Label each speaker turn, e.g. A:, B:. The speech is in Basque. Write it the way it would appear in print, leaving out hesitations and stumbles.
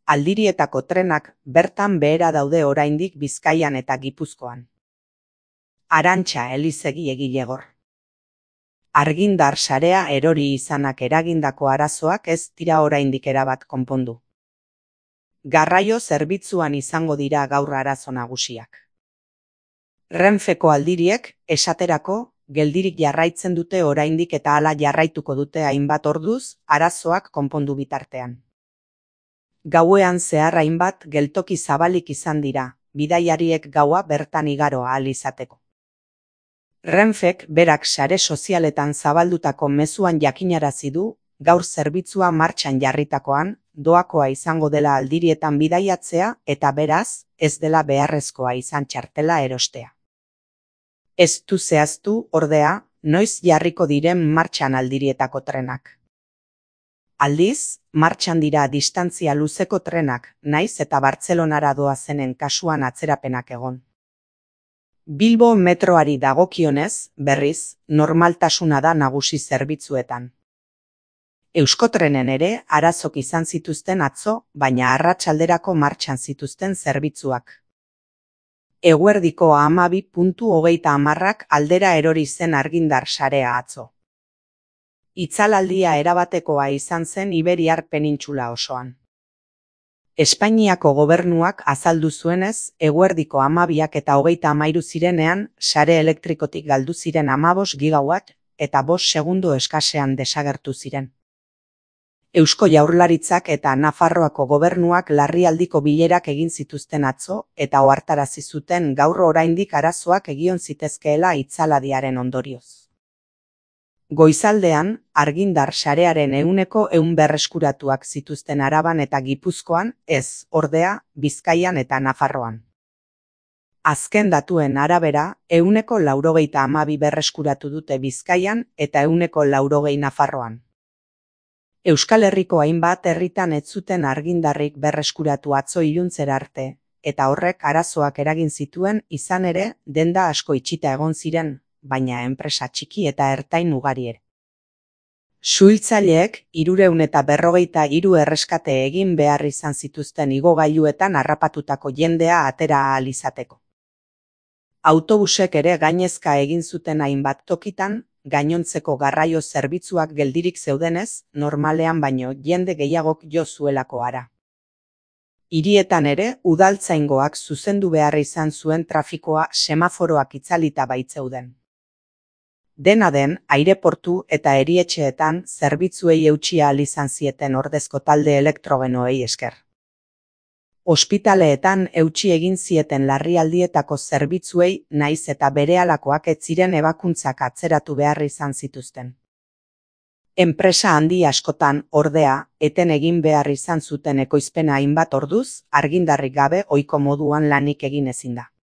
A: Aldirietako trenak bertan behera daude oraindik Bizkaian eta Gipuzkoan. Arantxa Elizegi egilegor. Argindar sarea erori izanak eragindako arazoak ez dira oraindik erabat konpondu. Garraio zerbitzuan izango dira gaur arazo nagusiak. Renfeko aldiriek, esaterako, geldirik jarraitzen dute oraindik eta hala jarraituko dute hainbat orduz, arazoak konpondu bitartean. Gauean zehar hainbat geltoki zabalik izan dira, bidaiariek gaua bertan igaro ahal izateko. Renfek berak sare sozialetan zabaldutako mezuan jakinarazi du, gaur zerbitzua martxan jarritakoan, doakoa izango dela aldirietan bidaiatzea eta beraz, ez dela beharrezkoa izan txartela erostea. Ez du zehaztu, ordea, noiz jarriko diren martxan aldirietako trenak. Aldiz, martxan dira distantzia luzeko trenak, naiz eta Bartzelonara doazenen kasuan atzerapenak egon. Bilbo metroari dagokionez, berriz, normaltasuna da nagusi zerbitzuetan. Euskotrenen ere arazok izan zituzten atzo, baina arratsalderako martxan zituzten zerbitzuak. Eguerdiko 12:30 aldera erori zen argindar sarea atzo. Itzalaldia erabatekoa izan zen Iberiar penintsula osoan. Espainiako gobernuak azaldu zuenez, eguerdiko 12:33 zirenean, sare elektrikotik galdu ziren 15 gigawatt eta 5 segundo eskasean desagertu ziren. Eusko Jaurlaritzak eta Nafarroako gobernuak larrialdiko bilerak egin zituzten atzo eta ohartarazi zuten gaur oraindik arazoak egion zitezkeela itzaladiaren ondorioz. Goizaldean, argindar sarearen 100% berreskuratuak zituzten Araban eta Gipuzkoan, ez, ordea, Bizkaian eta Nafarroan. Azken datuen arabera, 192 berreskuratu dute Bizkaian eta 180 Nafarroan. Euskal Herriko hainbat herritan ez zuten argindarrik berreskuratu atzo iluntzera arte, eta horrek arazoak eragin zituen izan ere, denda asko itxita egon ziren, baina enpresa txiki eta ertain ugari ere. Suhiltzaileek 353 erreskate egin behar izan zituzten igogailuetan harrapatutako jendea atera ahal izateko. Autobusek ere gainezka egin zuten hainbat tokitan, gainontzeko garraio zerbitzuak geldirik zeudenez, normalean baino jende gehiagok jo zuelako hara. Hirietan ere, udaltzaingoak zuzendu behar izan zuen trafikoa semaforoak itzalita baitzeuden. Dena den, aireportu eta erietxeetan zerbitzuei eutsi ahal izan zieten ordezko talde elektrogenoei esker. Ospitaleetan eutsi egin zieten larrialdietako zerbitzuei naiz eta berehalakoak ez ziren ebakuntzak atzeratu behar izan zituzten. Enpresa handi askotan, ordea, eten egin behar izan zuten ekoizpena hainbat orduz, argindarrik gabe ohiko moduan lanik egin ezin da.